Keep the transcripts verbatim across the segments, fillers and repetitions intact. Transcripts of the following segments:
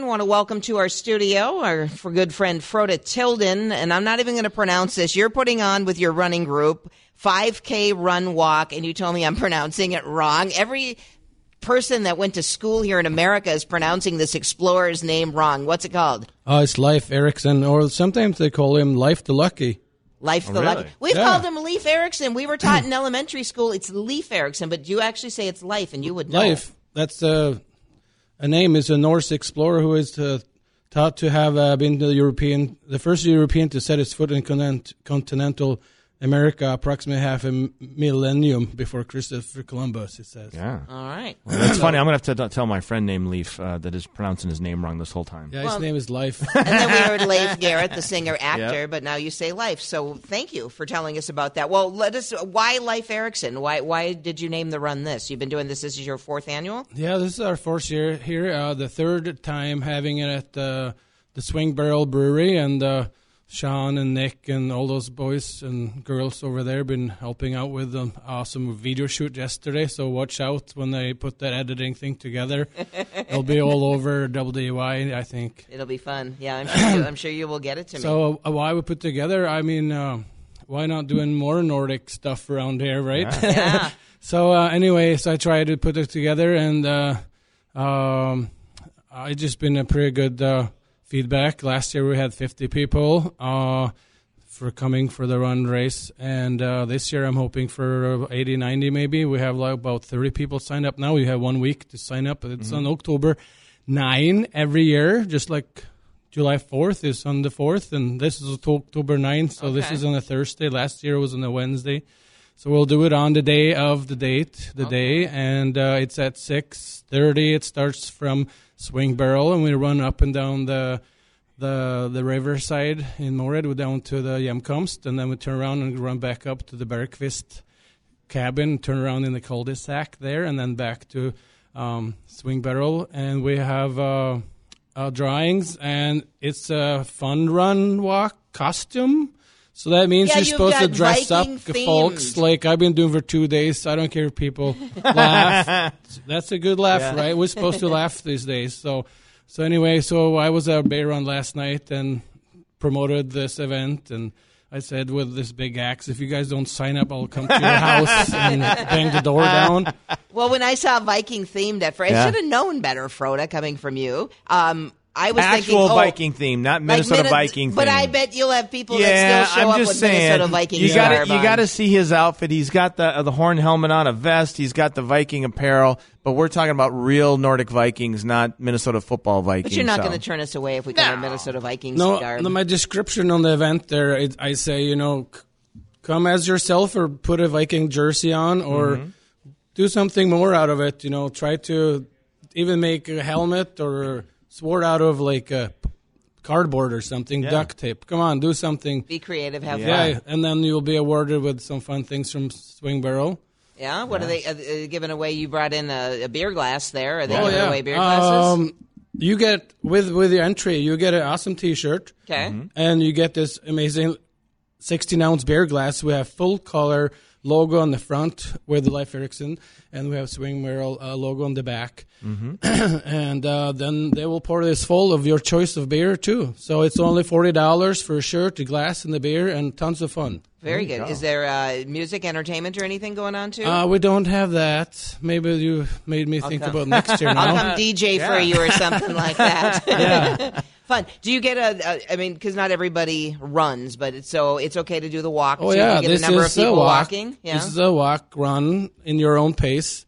I want to welcome to our studio our for good friend Frode Tilden, and I'm not even going to pronounce this. You're putting on with your running group five K Run Walk, and you told me I'm pronouncing it wrong. Every person that went to school here in America is pronouncing this explorer's name wrong. What's it called? Uh, it's Leif Erikson, or sometimes they call him Leif the Lucky. Leif Oh, the really? Lucky. We've Yeah. called him Leif Erikson. We were taught in elementary school it's Leif Erikson, but you actually say it's Leif, and you would know. Leif, that's uh, a name, is a Norse explorer who is uh, thought to have uh, been the European, the first European to set his foot in continent, continental America approximately half a m- millennium before Christopher Columbus, it says. Yeah. All right. Well, that's funny. I'm going to have to t- tell my friend named Leaf uh, that is pronouncing his name wrong this whole time. Yeah, Well- his name is Leif. And then we heard Leif Garrett, the singer-actor, Yep. but now you say Leif. So thank you for telling us about that. Well, let us. Why Leif Erikson? Why Why did you name the run this? You've been doing this. This is your fourth annual? Yeah, this is our fourth year here, uh, the third time having it at uh, the Swing Barrel Brewery, and uh, Sean and Nick and all those boys and girls over there been helping out with an awesome video shoot yesterday, so watch out when they put that editing thing together. It'll be all over W D Y, I think. It'll be fun. Yeah, I'm sure. You, I'm sure you will get it to me. So uh, why we put together, I mean, uh, why not doing more Nordic stuff around here, right? Yeah. So uh, anyway, so I tried to put it together, and uh, um, I just been a pretty good uh, feedback. Last year we had fifty people uh, for coming for the run race, and uh, this year I'm hoping for eighty, ninety maybe. We have like about thirty people signed up now. You have one week to sign up. It's Mm-hmm. on October ninth every year, just like July fourth is on the fourth, and this is October ninth, so this Okay. is on a Thursday. Last year was on a Wednesday. So we'll do it on the day of the date, the Okay. day, and uh, it's at six thirty. It starts from Swing Barrel, and we run up and down the the the riverside in Mored, we're down to the Hjemkomst, and then we turn around and run back up to the Bergqvist cabin, turn around in the cul-de-sac there, and then back to um, Swing Barrel. And we have uh, uh, drawings, and it's a fun run walk costume. So that means Yeah, you're you've supposed to got dress Viking up, folks, themed. like I've been doing for two days. I don't care if people laugh. That's a good laugh, Yeah. right? We're supposed to laugh these days. So, so anyway, so I was at Bay Run last night and promoted this event, and I said with this big axe, if you guys don't sign up, I'll come to your house and bang the door down. Well, when I saw Viking themed at first, I Yeah. should have known better, Frode, coming from you. Um, I was Actual thinking, oh, Viking theme, not like Minnesota Minne- Viking theme. But I bet you'll have people yeah, that still show I'm up just with saying, Minnesota Vikings you gotta, garb you on. got to see his outfit. He's got the uh, the horn helmet on, a vest. He's got the Viking apparel. But we're talking about real Nordic Vikings, not Minnesota football Vikings. But you're not so. going to turn us away if we come No. in Minnesota Vikings No, garb. no, my description on the event there, it, I say, you know, c- come as yourself or put a Viking jersey on or Mm-hmm. do something more out of it. You know, try to even make a helmet or sword out of like a p- cardboard or something, Yeah. duct tape. Come on, do something. Be creative, have Yeah, fun. and then you'll be awarded with some fun things from Swing Barrel. Yeah, what are they uh, uh, giving away? You brought in a, a beer glass there. Are they Oh, giving yeah. away beer glasses? Um, you get, with, with your entry, you get an awesome T-shirt. Okay. And you get this amazing sixteen-ounce beer glass. We have full-color logo on the front with the Leif Erikson, and we have Swing Barrel uh, logo on the back. Mm-hmm. and uh, then they will pour this full of your choice of beer, too. So it's only forty dollars for a shirt, a glass, and the beer, and tons of fun. Very good. Is there uh, music, entertainment, or anything going on, too? Uh, we don't have that. Maybe you made me think come. about next year now. I'll come D J for you or something like that. Yeah. Fun. Do you get a, a I mean, because not everybody runs, but it's, so it's okay to do the walk. Oh so yeah, you get this a number is of people a walk. walking. Yeah. This is a walk, run in your own pace,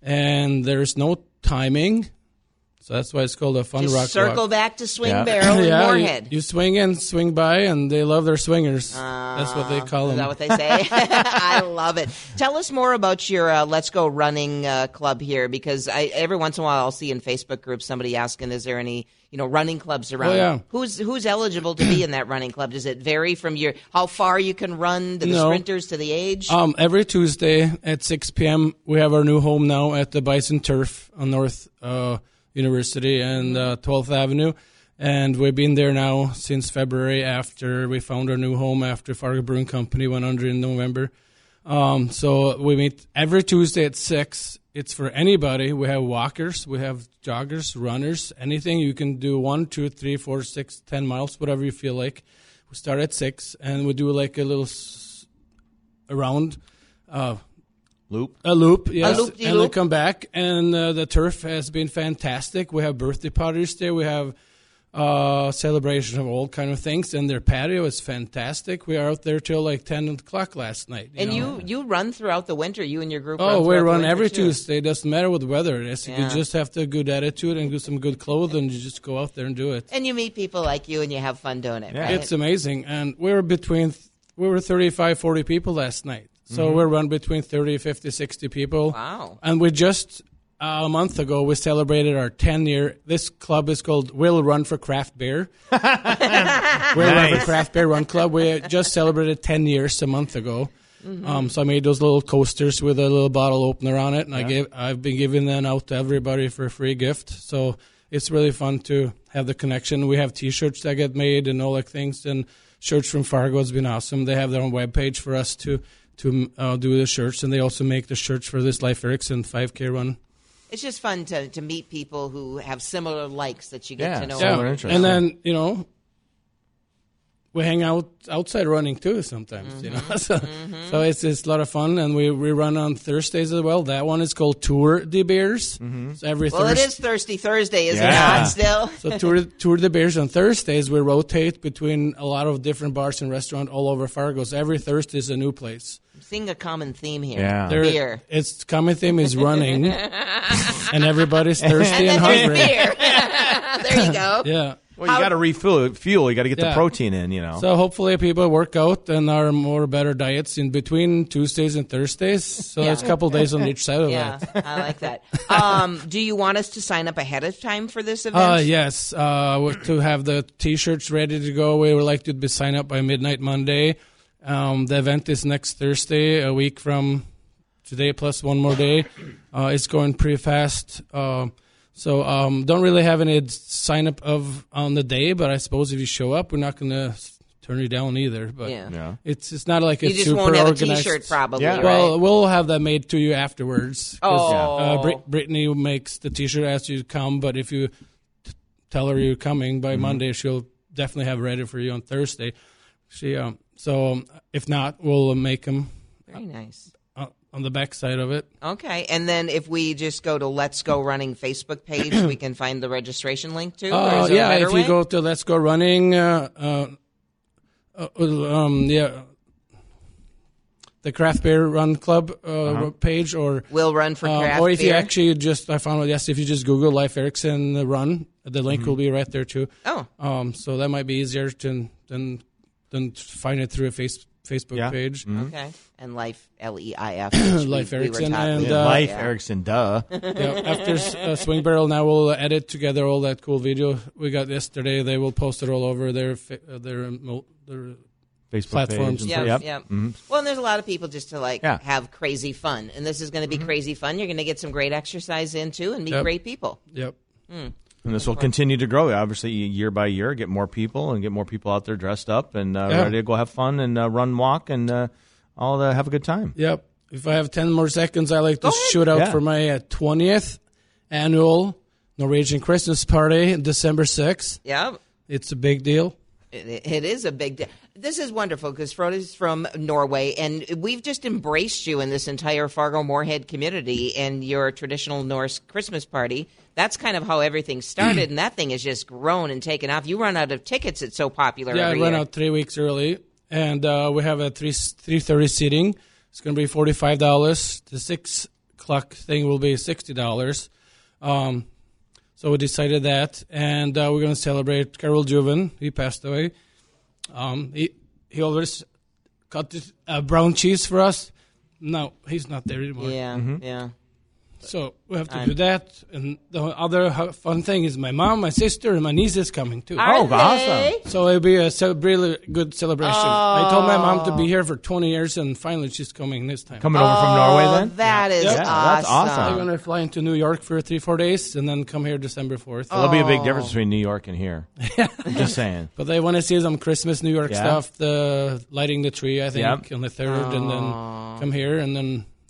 and there's no timing, so that's why it's called a fun Just rock circle walk. back to Swing Yeah. Barrel in yeah, you, Moorhead. you swing in, swing by, and they love their swingers. that's what they call Is them. that what they say? I love it. Tell us more about your uh, Let's Go Running uh, club here, because I, every once in a while I'll see in Facebook groups somebody asking, "Is there any you know running clubs around?" Oh, yeah. Who's who's eligible to be in that running club? Does it vary from your how far you can run to the No. sprinters to the age? Um, every Tuesday at six p.m. we have our new home now at the Bison Turf on North uh, University and uh, twelfth Avenue. And we've been there now since February after we found our new home after Fargo Brewing Company went under in November. Um, so we meet every Tuesday at six. it's for anybody. We have walkers, we have joggers, runners, anything. You can do one, two, three, four, six, ten miles, whatever you feel like. We start at six, and we do like a little s- around uh, Loop. a loop, yes, A loop-de-loop. and we come back. And uh, the turf has been fantastic. We have birthday parties there. We have uh, celebration of all kind of things, and their patio is fantastic. We are out there till like ten o'clock last night. You And know? you you run throughout the winter. You and your group. Oh, run we throughout run the winter every too. Tuesday. It doesn't matter what the weather is. Yeah. You just have to have a good attitude and do some good clothes, and you just go out there and do it. And you meet people like you, and you have fun doing it. Yeah. Right? It's amazing. And we were between, we were thirty-five, forty people last night. So Mm-hmm. we run between thirty, fifty, sixty people. Wow. And we just, uh, a month ago, we celebrated our ten year. This club is called Will Run for Craft Beer. Will Run for Craft Beer Run Club. We just celebrated ten years a month ago. Mm-hmm. Um, so I made those little coasters with a little bottle opener on it, and I gave I've been giving them out to everybody for a free gift. So it's really fun to have the connection. We have T-shirts that get made and all like things, and shirts from Fargo has been awesome. They have their own webpage for us to to uh, do the shirts, and they also make the shirts for this Life Erickson five K run. It's just fun to, to meet people who have similar likes that you get Yeah, to know. so- Yeah, Similar interests. and then you know. We hang out outside running too sometimes, Mm-hmm. you know. so, so it's it's a lot of fun, and we, we run on Thursdays as well. That one is called Tour de Beers. Mm-hmm. So every Well, it Thursday. is Thirsty Thursday, is Yeah. it not? Still. So Tour Tour de Beers on Thursdays, we rotate between a lot of different bars and restaurants all over Fargo. So every Thursday is a new place. I'm seeing a common theme here. Yeah. There- Beer. Its common theme is running, and everybody's thirsty And and, then hungry. there's beer. There you go. Yeah. Well, you got to refuel. Fuel. You got to get the Yeah. protein in. You know. So hopefully people work out and are more better diets in between Tuesdays and Thursdays. So there's a couple days on each side of Yeah, that. I like that. Um, do you want us to sign up ahead of time for this event? Uh, yes, uh, to have the T-shirts ready to go. We would like to be sign up by midnight Monday. Um, the event is next Thursday, a week from today, plus one more day. Uh, it's going pretty fast. Uh, so um, don't really have any sign up of on the day, but I suppose if you show up, we're not going to turn you down either. But Yeah. Yeah. it's it's not like You it's just super won't have organized. a T-shirt, probably. Yeah. Right? Well, we'll have that made to you afterwards. 'cause, Oh. uh, Brit- Brittany makes the T-shirt as you come, but if you t- tell her you're coming by Monday, she'll definitely have it ready for you on Thursday. She um, so um, if not, we'll make them Very nice. uh, on the back side of it. Okay, and then if we just go to Let's Go Running Facebook page, we can find the registration link too. or Uh, is there a yeah, better if way? you go to Let's Go Running, uh, uh, uh, um, yeah, the Craft Beer Run Club uh, page, or We'll run for Um, craft or if you beer. actually just, I found out, yes, if you just Google Life Erickson uh, Run, the link will be right there too. Oh, Um, so that might be easier to, than than to find it through a face, Facebook Yeah. page. okay. And Life, L E I F. which we- Life we were Erickson talking and, about. uh, Life Yeah. Erickson. Duh. Yeah, after uh, Swing Barrel, now we'll edit together all that cool video we got yesterday. They will post it all over their fa- uh, their um, mul- their Facebook Platforms. page. Yeah, Yep. yeah. Mhm. Well, and there's a lot of people just to like Yeah. Mm-hmm. have crazy fun, and this is going to be crazy fun. You're going to get some great exercise in too, and meet Yep. great people. yep. And this will continue to grow, obviously, year by year. Get more people and get more people out there dressed up and uh, Yeah. ready to go have fun and uh, run, walk, and uh, all the, have a good time. Yep. If I have ten more seconds, I like to Go ahead. shoot out Yeah. for my uh, twentieth annual Norwegian Christmas party, December sixth. Yeah, It's a big deal. it, it is a big deal. This is wonderful because Frode is from Norway, and we've just embraced you in this entire Fargo Moorhead community and your traditional Norse Christmas party. That's kind of how everything started, and that thing has just grown and taken off. You run out of tickets; it's so popular. Yeah, I every ran year. out three weeks early, and uh, we have a three three thirty seating. It's going to be forty five dollars. The six o'clock thing will be sixty dollars. Um, so we decided that, and uh, we're going to celebrate Carol Juven. He passed away. Um, he he always cut this, uh, brown cheese for us. No, he's not there anymore. Yeah, yeah. So we have to I'm- do that. And the other hu- fun thing is my mom, my sister, and my niece is coming too. Are Oh, awesome. they? So it'll be a ce- really good celebration. I told my mom to be here for twenty years, and finally she's coming this time. Coming over from Norway then? Oh, that is Yeah, awesome. that's awesome. I'm going to fly into New York for three, four days, and then come here December fourth. Well, there'll be a big difference between New York and here. I'm just saying. But they want to see some Christmas New York Yeah. stuff, the lighting the tree, I think, Yep. on the third, and then come here, and then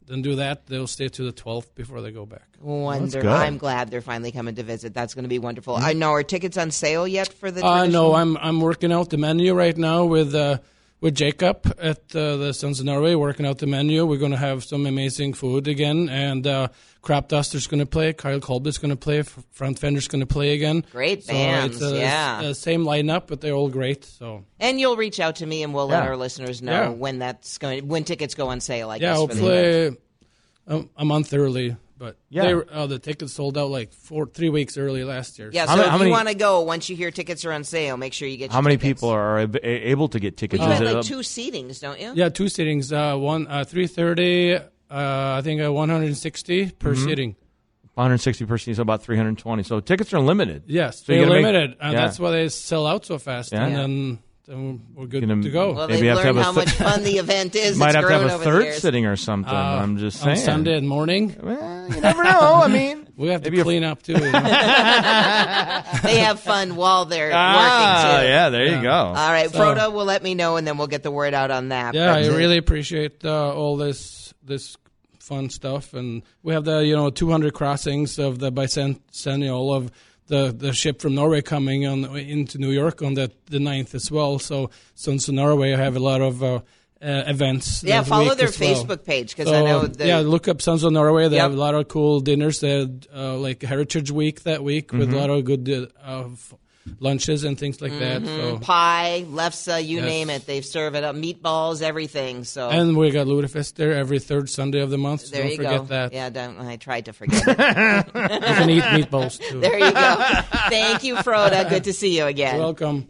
then do that. They'll stay to the twelfth before they go back. Wonderful. good. I'm glad they're finally coming to visit. That's going to be wonderful. I know. Are tickets on sale yet for the? Uh, traditional? no, I'm I'm working out the menu right now with uh, with Jacob at uh, the Sons of Norway. Working out the menu. We're going to have some amazing food again, and uh, Crop Duster's going to play. Kyle Colby's going to play. Front Fender's going to play again. Great So bands, it's, uh, yeah. uh, same lineup, but they're all great. So And you'll reach out to me, and we'll let Yeah. our listeners know Yeah. when that's going, when tickets go on sale. I yeah, guess for the event. hopefully a, a month early. But Yeah. they, uh, the tickets sold out like four, three weeks early last year. Yeah, How so many- if how you many- want to go, once you hear tickets are on sale, make sure you get. How your many tickets. people are ab- a- able to get tickets? You Is have it like a- two seatings, don't you? Yeah, two sittings. Uh, one uh, three thirty. Uh, I think uh, one hundred sixty per Mm-hmm. sitting. one hundred sixty per seat, so about three hundred twenty. So tickets are limited. Yes, So you they're gotta make- limited, and yeah. that's why they sell out so fast. Yeah. And Yeah. then, then we're good Gonna- to go. Well, Maybe they've have to have learned a how th- much fun the event is. Might It's have to grown have a over the third years. sitting or something. Uh, I'm just on saying. Sunday morning, Well, you never know. I mean, we have to maybe a- clean up too. You know? They have fun while they're ah, working too. yeah, there you Yeah. go. All right, So- Frodo will let me know, and then we'll get the word out on that. Yeah, But, I uh, really appreciate uh, all this this fun stuff, and we have the you know two hundred crossings of the bicentennial of the, the ship from Norway coming on into New York on the the ninth as well. So Sons of Norway have a lot of uh, uh, events. Yeah, that follow week their as well. Facebook page because So, I know the, yeah, look up Sons of Norway. They Yep. have a lot of cool dinners. They had uh, like Heritage Week that week with a lot of good uh, f- lunches and things like that. So. pie, lefse, you Yes. name it. They serve it up, meatballs, everything. So And we got Ludefest there every third Sunday of the month. So there don't you forget go. that. Yeah, don't. I tried to forget it. You can eat meatballs too. There you go. Thank you, Froda. Good to see you again. Welcome.